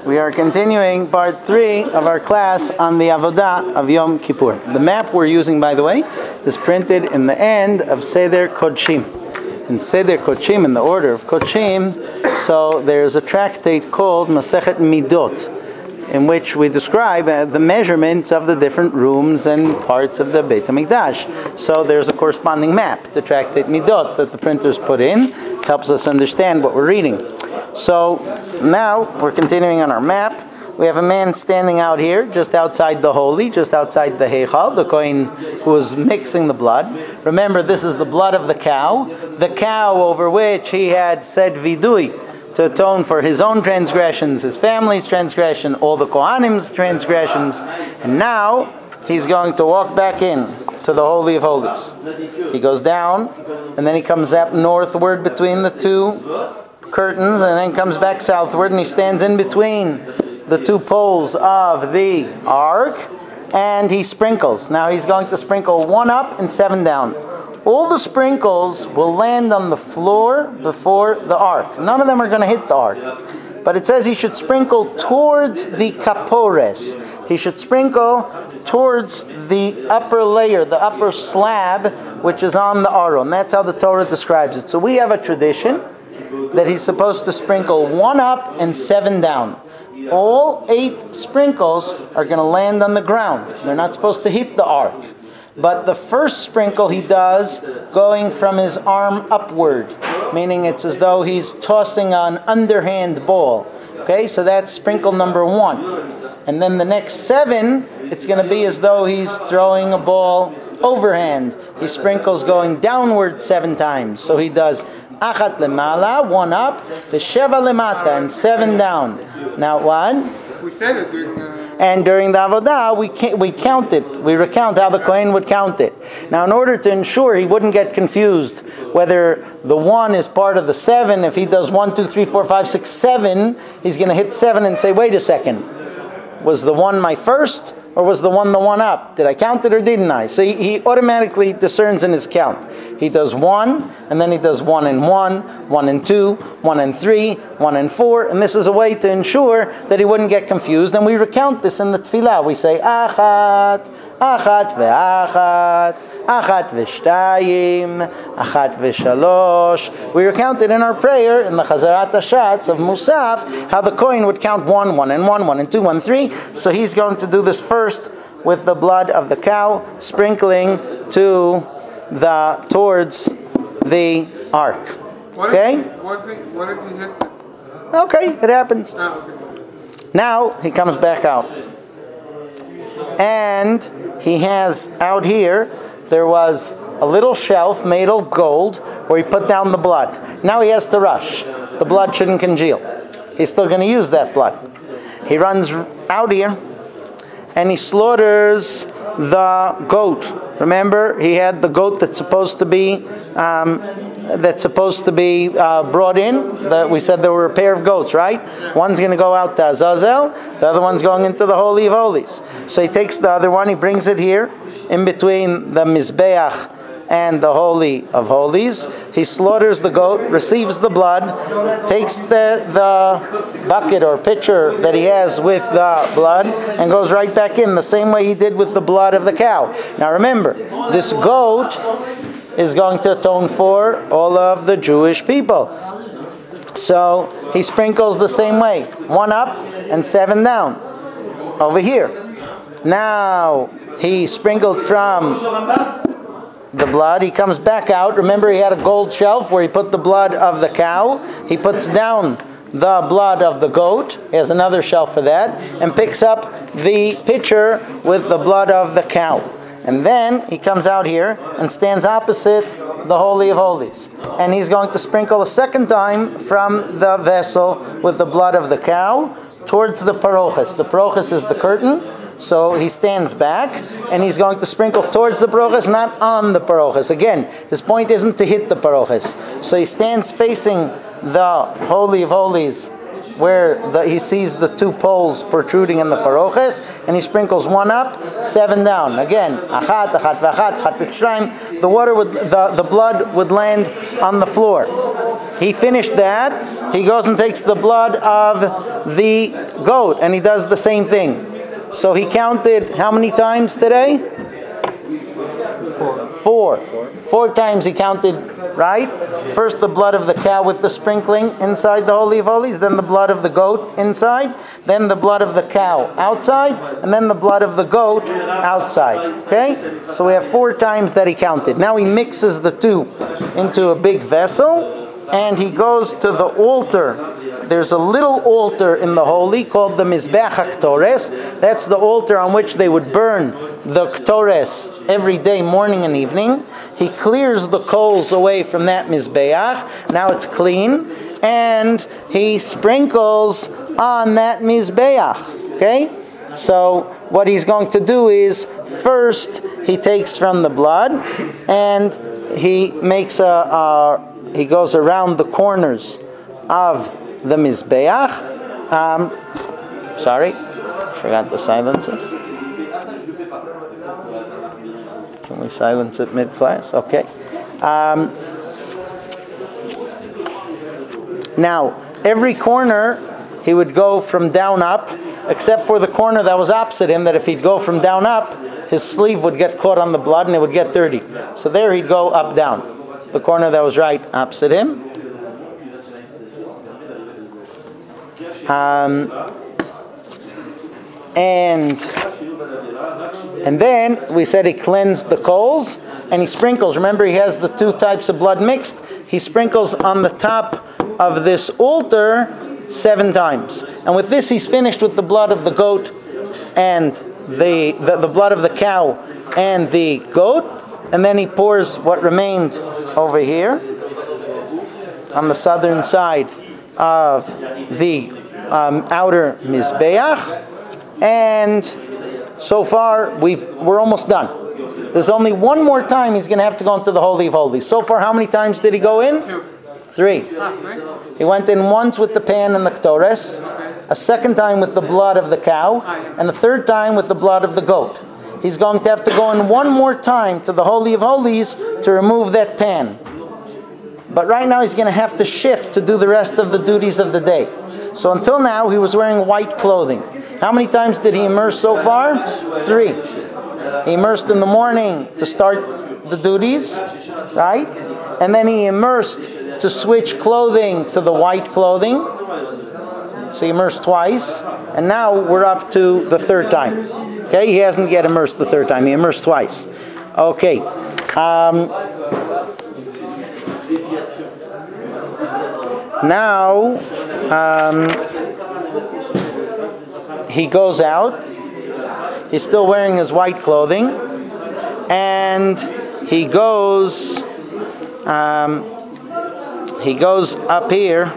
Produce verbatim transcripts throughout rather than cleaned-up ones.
We are continuing part three of our class on the Avodah of Yom Kippur. The map we're using, by the way, is printed in the end of Seder Kodshim. In Seder Kodshim, in the order of Kodshim, so there's a tractate called Masechet Midot, in which we describe uh, the measurements of the different rooms and parts of the Beit HaMikdash. So there's a corresponding map, the tractate Midot, that the printers put in. It helps us understand what we're reading. So now we're continuing on our map. We have a man standing out here, just outside the holy, just outside the Heichal, the Kohen who is mixing the blood. Remember, this is the blood of the cow, the cow over which he had said vidui, to atone for his own transgressions, his family's transgression, all the Kohanim's transgressions. And now he's going to walk back in to the Holy of Holies. He goes down, and then he comes up northward between the two curtains, and then comes back southward, and he stands in between the two poles of the ark, and he sprinkles. Now he's going to sprinkle one up and seven down. All the sprinkles will land on the floor before the ark. None of them are going to hit the ark. But it says he should sprinkle towards the kapores. He should sprinkle towards the upper layer, the upper slab, which is on the aron. That's how the Torah describes it. So we have a tradition that he's supposed to sprinkle one up and seven down. All eight sprinkles are going to land on the ground. They're not supposed to hit the ark. But the first sprinkle he does going from his arm upward, meaning it's as though he's tossing an underhand ball. Okay, so that's sprinkle number one. And then the next seven, it's going to be as though he's throwing a ball overhand. He sprinkles going downward seven times. So he does achat lemala, one up, v'sheva lemata, and seven down. Now what? We said it during uh... And during the Avodah, we can, we count it. We recount how the Kohen would count it. Now, in order to ensure he wouldn't get confused whether the one is part of the seven, if he does one, two, three, four, five, six, seven, he's going to hit seven and say, wait a second, was the one my first, or was the one the one up? Did I count it or didn't I? So he, he automatically discerns in his count. He does one, and then he does one and one, one and two, one and three, one and four, and this is a way to ensure that he wouldn't get confused. And we recount this in the tefillah. We say achat, achat ve'achat, achat ve'shtayim, achat ve'shalosh. We recount it in our prayer in the Chazarat Hashatz of Musaf, how the Kohen would count one, one and one, one and two, one, three. So he's going to do this first with the blood of the cow, sprinkling to the towards the ark. What okay? If, what, if, what if he hits it? Okay, it happens. Oh, okay. Now he comes back out. And he has out here, there was a little shelf made of gold where he put down the blood. Now he has to rush. The blood shouldn't congeal. He's still going to use that blood. He runs out here and he slaughters the goat. Remember, he had the goat that's supposed to be um, that's supposed to be uh, brought in. The, we said there were a pair of goats, right? One's going to go out to Azazel, the other one's going into the Holy of Holies. So he takes the other one, he brings it here in between the Mizbeach and the Holy of Holies. He slaughters the goat, receives the blood, takes the, the bucket or pitcher that he has with the blood, and goes right back in the same way he did with the blood of the cow. Now remember, this goat is going to atone for all of the Jewish people. So he sprinkles the same way, one up and seven down. Over here. Now he sprinkled from the blood. He comes back out. Remember, he had a gold shelf where he put the blood of the cow. He puts down the blood of the goat. He has another shelf for that. And picks up the pitcher with the blood of the cow. And then he comes out here and stands opposite the Holy of Holies. And he's going to sprinkle a second time from the vessel with the blood of the cow towards the parochas. The parochas is the curtain. So he stands back, and he's going to sprinkle towards the parochas, not on the parochas. Again, his point isn't to hit the parochas. So he stands facing the Holy of Holies, where the, he sees the two poles protruding in the parochas, and he sprinkles one up, seven down. Again, achat, achat, v'achat, achat v'shtayim. The water would, the, the blood would land on the floor. he finished that. He goes and takes the blood of the goat, and he does the same thing. So he counted how many times today? Four. Four times he counted, right? First the blood of the cow with the sprinkling inside the Holy of Holies, then the blood of the goat inside, then the blood of the cow outside, and then the blood of the goat outside. Okay? So we have four times that he counted. Now he mixes the two into a big vessel, and he goes to the altar. There's a little altar in the Holy called the Mizbeach HaKtores. That's the altar on which they would burn the Ktores every day, morning and evening. He clears the coals away from that Mizbeach. Now it's clean. And he sprinkles on that Mizbeach. Okay? So what he's going to do is, first he takes from the blood and he makes a, a he goes around the corners of the Mizbeach. Um, sorry, forgot the silences. Can we silence it mid-class? Okay. Um, now, every corner he would go from down up, except for the corner that was opposite him, that if he'd go from down up, his sleeve would get caught on the blood and it would get dirty. So there he'd go up down. The corner that was right opposite him. Um, and and then we said he cleansed the coals and he sprinkles. Remember, he has the two types of blood mixed. He sprinkles on the top of this altar seven times. And with this, he's finished with the blood of the goat and the the, the blood of the cow and the goat. And then he pours what remained over here on the southern side of the um, outer Mizbeach. And so far, we've, we're almost done. There's only one more time he's going to have to go into the Holy of Holies. So far, how many times did he go in? Two. Three. Ah, right. He went in once with the pan and the Ktores, a second time with the blood of the cow, and a third time with the blood of the goat. He's going to have to go in one more time to the Holy of Holies to remove that pan. But right now he's going to have to shift to do the rest of the duties of the day. So until now he was wearing white clothing. How many times did he immerse so far? Three. He immersed in the morning to start the duties, right? And then he immersed to switch clothing to the white clothing. So he immersed twice. And now we're up to the third time. Okay, he hasn't yet immersed the third time. He immersed twice. Okay. Um, now, um, he goes out. He's still wearing his white clothing. And he goes, um, he goes up here.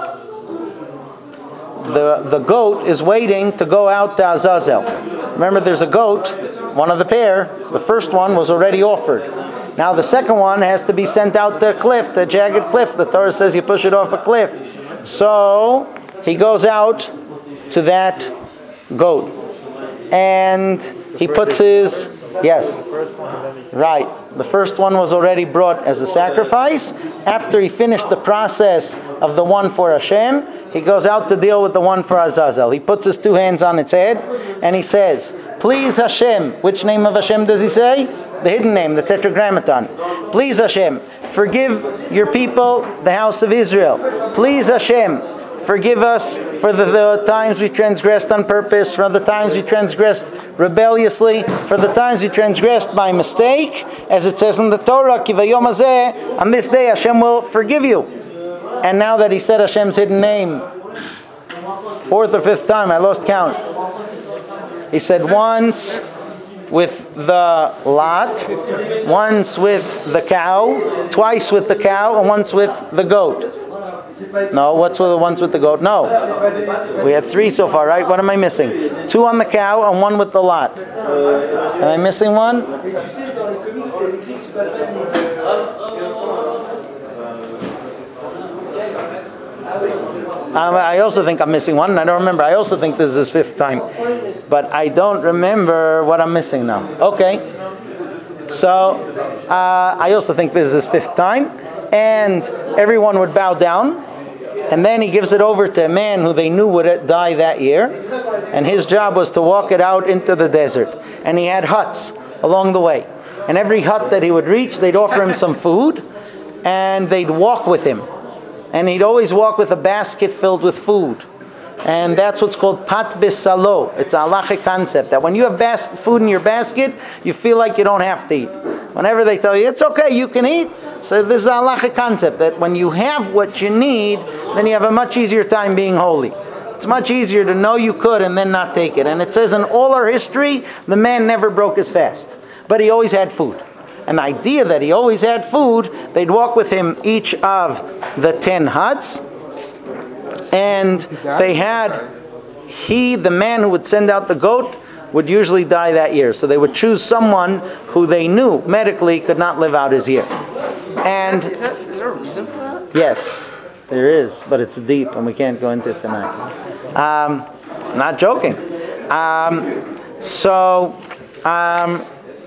The, the goat is waiting to go out to Azazel. Remember, there's a goat, one of the pair. The first one was already offered. Now the second one has to be sent out to a cliff, to a jagged cliff. The Torah says you push it off a cliff. So he goes out to that goat. And he puts his, yes, right. The first one was already brought as a sacrifice. After he finished the process of the one for Hashem, he goes out to deal with the one for Azazel. He puts his two hands on its head and he says, "Please Hashem." Which name of Hashem does he say? The hidden name, the Tetragrammaton. "Please Hashem, forgive your people, the house of Israel. Please Hashem, forgive us for the, the times we transgressed on purpose, for the times we transgressed rebelliously, for the times we transgressed by mistake. As it says in the Torah, Ki vayom hazeh, on this day Hashem will forgive you." And now that he said Hashem's hidden name, fourth or fifth time, I lost count. He said once with the lot, once with the cow, twice with the cow, and once with the goat. No, what's with the ones with the goat? No. We had three so far, right? What am I missing? Two on the cow and one with the lot. Am I missing one? Um, I also think I'm missing one, and I don't remember. I also think this is his fifth time. But I don't remember what I'm missing now. Okay. So, uh, I also think this is his fifth time. and everyone would bow down. And then he gives it over to a man who they knew would die that year. And his job was to walk it out into the desert. And he had huts along the way. And every hut that he would reach, they'd offer him some food. And they'd walk with him. And he'd always walk with a basket filled with food. And that's what's called pat bisalo. It's a halachic concept that when you have bas- food in your basket, you feel like you don't have to eat. Whenever they tell you, it's okay, you can eat. So this is a halachic concept that when you have what you need, then you have a much easier time being holy. It's much easier to know you could and then not take it. And it says in all our history, the man never broke his fast. But he always had food. An idea that he always had food, they'd walk with him each of the ten huts. And they had, he, the man who would send out the goat, would usually die that year. So they would choose someone who they knew medically could not live out his year. And Is, that, is there a reason for that? yes, there is, but it's deep and we can't go into it tonight. Um, not joking. Um, so, um,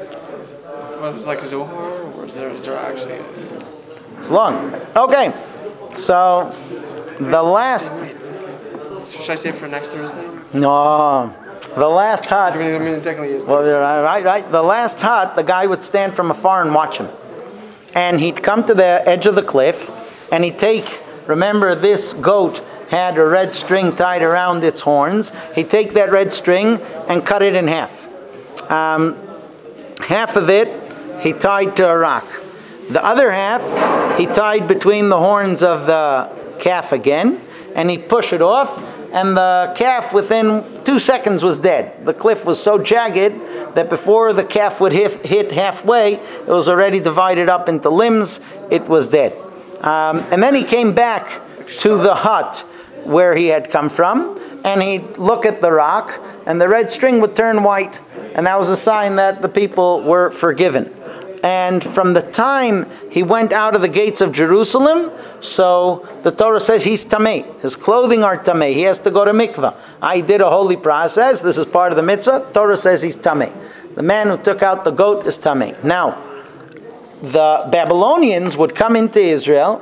Was this like Zohar, or is there, is there actually... it's long. Okay, so the last, Should I save it for next Thursday? no, the last hut. I mean, I mean it technically is. Well, right, right. The last hut, the guy would stand from afar and watch him. And he'd come to the edge of the cliff, and he'd take, remember this goat had a red string tied around its horns. He'd take that red string and cut it in half. Um, half of it, he tied to a rock. The other half, he tied between the horns of the calf again, and he'd push it off, and the calf within two seconds was dead. The cliff was so jagged that before the calf would hit, hit halfway, it was already divided up into limbs. It was dead. Um, and then he came back to the hut where he had come from, and he'd look at the rock, and the red string would turn white, and that was a sign that the people were forgiven. And from the time he went out of the gates of Jerusalem, so the Torah says he's tamei. His clothing are tamei. He has to go to mikvah. I did a holy process. This is part of the mitzvah. Torah says he's tamei. The man who took out the goat is tamei. Now, the Babylonians would come into Israel,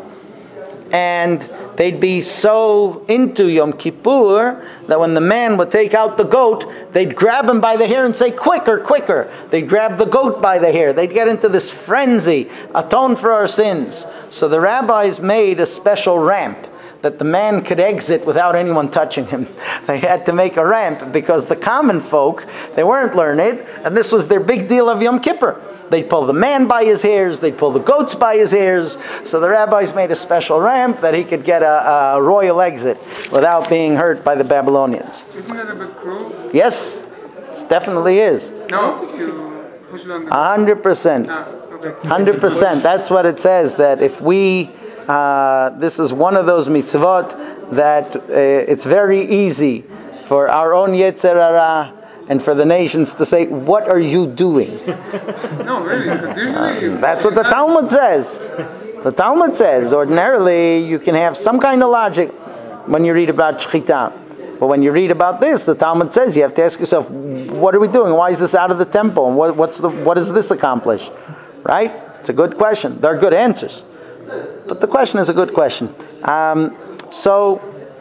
and they'd be so into Yom Kippur that when the man would take out the goat, they'd grab him by the hair and say, quicker, quicker. They'd grab the goat by the hair. They'd get into this frenzy, atone for our sins. So the rabbis made a special ramp that the man could exit without anyone touching him. They had to make a ramp because the common folk, they weren't learned, and this was their big deal of Yom Kippur. They'd pull the man by his hairs, they'd pull the goats by his hairs, so the rabbis made a special ramp that he could get a, a royal exit without being hurt by the Babylonians. Isn't that a bit cruel? Yes, it definitely is. No, to push it on the... A hundred percent. Ah, okay. Hundred percent. That's what it says, that if we, uh, this is one of those mitzvot that uh, it's very easy for our own Yetzer Hara and for the nations to say, what are you doing? No, really, because usually... Uh, that's what the Talmud says. The Talmud says, ordinarily, you can have some kind of logic when you read about Shechita. But when you read about this, the Talmud says, you have to ask yourself, what are we doing? Why is this out of the temple? And what, what's the, what does this accomplish? Right? It's a good question. There are good answers. But the question is a good question. Um, so,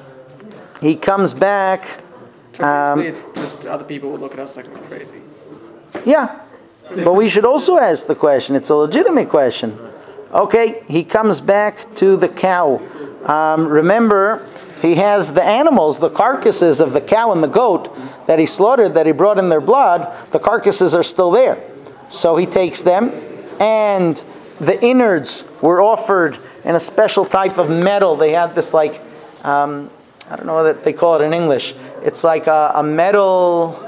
he comes back... Um, it's just other people would look at us like we're crazy. Yeah, but we should also ask the question. It's a legitimate question. Okay, he comes back to the cow. Um, remember, he has the animals, the carcasses of the cow and the goat that he slaughtered, that he brought in their blood. The carcasses are still there. So he takes them, and the innards were offered in a special type of metal. They had this like... Um, I don't know what they call it in English. It's like a, a metal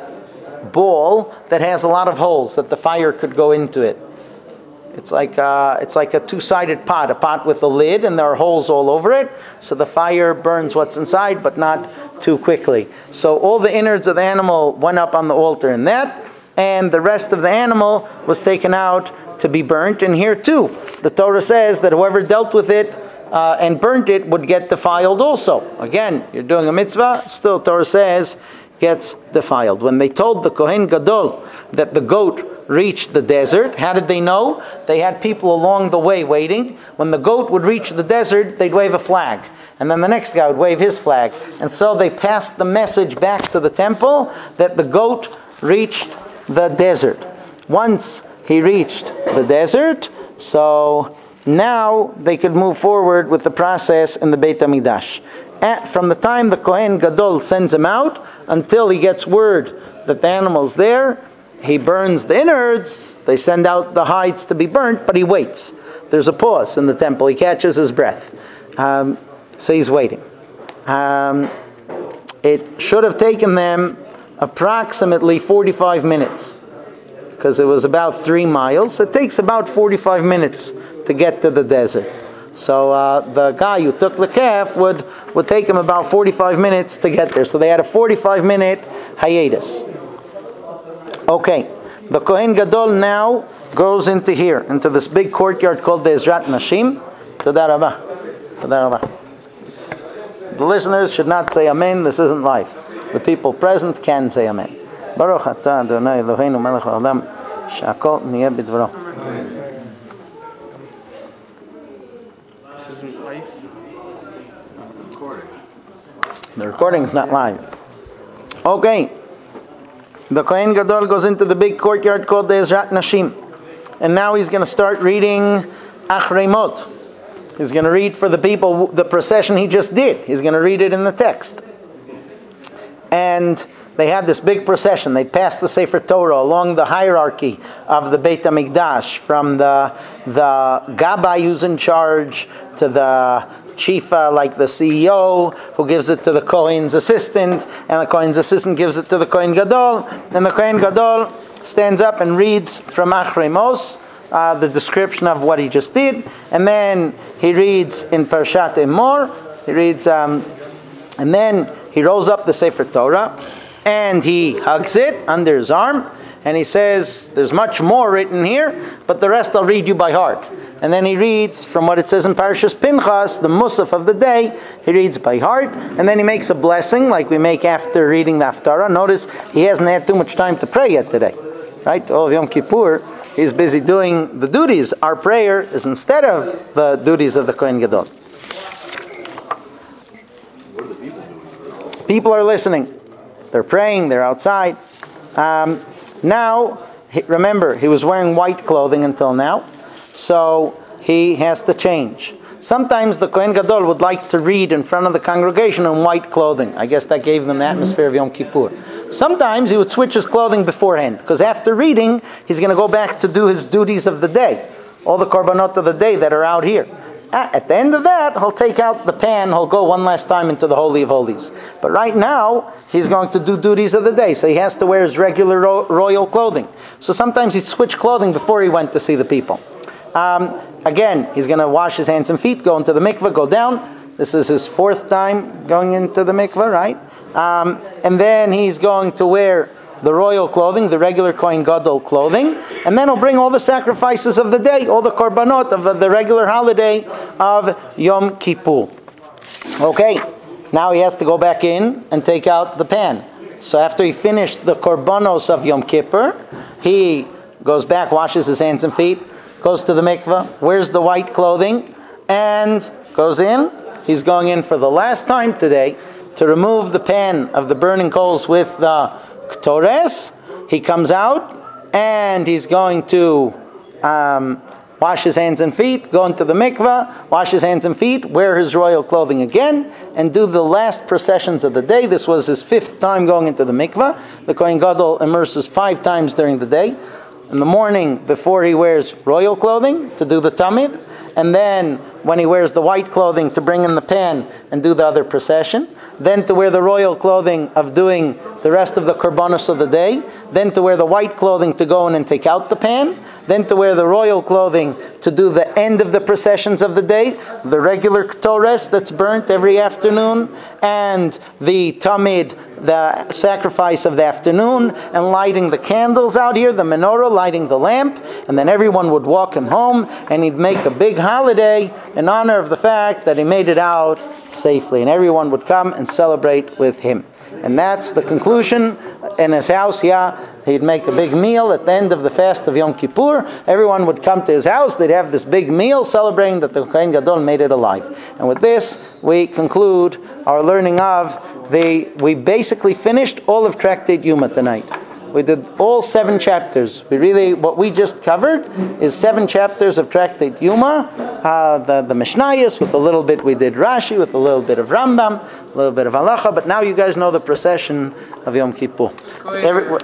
ball that has a lot of holes that the fire could go into it. It's like a, it's like a two-sided pot, a pot with a lid, and there are holes all over it, so the fire burns what's inside, but not too quickly. So all the innards of the animal went up on the altar in that, and the rest of the animal was taken out to be burnt. And here too, the Torah says that whoever dealt with it Uh, and burnt it would get defiled also. Again, you're doing a mitzvah, still Torah says gets defiled. When they told the Kohen Gadol that the goat reached the desert, how did they know? They had people along the way waiting. When the goat would reach the desert, they'd wave a flag. And then the next guy would wave his flag. And so they passed the message back to the temple that the goat reached the desert. Once he reached the desert, so now they could move forward with the process in the Beit HaMikdash. At, from the time the Kohen Gadol sends him out until he gets word that the animal's there, he burns the innards, they send out the hides to be burnt, but he waits. There's a pause in the temple. He catches his breath. Um, so he's waiting. Um, it should have taken them approximately forty-five minutes because it was about three miles. It takes about forty-five minutes to get to the desert. So uh, the guy who took the calf would, would take him about forty-five minutes to get there. So they had a forty-five minute hiatus. Okay, the Kohen Gadol now goes into here, into this big courtyard called the Ezrat Nashim. Toda Rabah. Toda Rabah. The listeners should not say Amen. This isn't live. The people present can say Amen. Baruch atah Adonai Eloheinu melech haolam she'akol niyeh b'dvaro. This isn't live. Recording. The recording is not live. Okay. The Kohen Gadol goes into the big courtyard called the Ezrat Nashim. And now he's going to start reading Achrei Mot. He's going to read for the people the procession he just did. He's going to read it in the text. And they had this big procession. They passed the Sefer Torah along the hierarchy of the Beit HaMikdash, from the, the Gabbai who's in charge to the chief, uh, like the C E O, who gives it to the Kohen's assistant, and the Kohen's assistant gives it to the Kohen Gadol, and the Kohen Gadol stands up and reads from Achrei Mos, uh, the description of what he just did, and then he reads in Parshat Emor, he reads, um, and then he rolls up the Sefer Torah, and he hugs it under his arm, and he says, there's much more written here, but the rest I'll read you by heart. And then he reads from what it says in Parashas Pinchas, the Musaf of the day, he reads by heart, and then he makes a blessing like we make after reading the Haftarah. Notice he hasn't had too much time to pray yet today. Right? Oh, Yom Kippur, he's busy doing the duties. Our prayer is instead of the duties of the Kohen Gadol. What are the people doing? People are listening. They're praying, they're outside. Um, now, he, remember, he was wearing white clothing until now. So he has to change. Sometimes the Kohen Gadol would like to read in front of the congregation in white clothing. I guess that gave them the atmosphere of Yom Kippur. Sometimes he would switch his clothing beforehand, because after reading, he's going to go back to do his duties of the day. All the korbanot of the day that are out here. At the end of that, he'll take out the pan, he'll go one last time into the Holy of Holies. But right now, he's going to do duties of the day, so he has to wear his regular ro- royal clothing. So sometimes he'd switch clothing before he went to see the people. Um, again, he's going to wash his hands and feet, go into the mikveh, go down. This is his fourth time going into the mikveh, right? Um, and then he's going to wear the royal clothing, the regular Kohen Gadol clothing, and then he'll bring all the sacrifices of the day, all the korbanot of the regular holiday of Yom Kippur. Okay, now he has to go back in and take out the pan. So after he finished the korbanos of Yom Kippur, he goes back, washes his hands and feet, goes to the mikveh, wears the white clothing, and goes in. He's going in for the last time today to remove the pan of the burning coals with the Ktores. He comes out and he's going to um, wash his hands and feet, go into the mikveh, wash his hands and feet, wear his royal clothing again, and do the last processions of the day. This was his fifth time going into the mikveh. The Kohen Gadol immerses five times during the day. In the morning, before he wears royal clothing to do the tamid, and then when he wears the white clothing to bring in the pan and do the other procession, then to wear the royal clothing of doing the rest of the korbanos of the day, then to wear the white clothing to go in and take out the pan, then to wear the royal clothing to do the end of the processions of the day, the regular ktores that's burnt every afternoon, and the tamid, the sacrifice of the afternoon, and lighting the candles out here, the menorah, lighting the lamp, and then everyone would walk him home, and he'd make a big holiday in honor of the fact that he made it out safely, and everyone would come and celebrate with him. And that's the conclusion. In his house, yeah, he'd make a big meal at the end of the fast of Yom Kippur. Everyone would come to his house. They'd have this big meal celebrating that the Kohen Gadol made it alive. And with this, we conclude our learning of the, we basically finished all of Tractate Yuma tonight. We did all seven chapters. We really, what we just covered is seven chapters of Tractate Yuma, uh, the, the Mishnayos, with a little bit we did Rashi, with a little bit of Rambam, a little bit of Halacha, but now you guys know the procession of Yom Kippur. Every,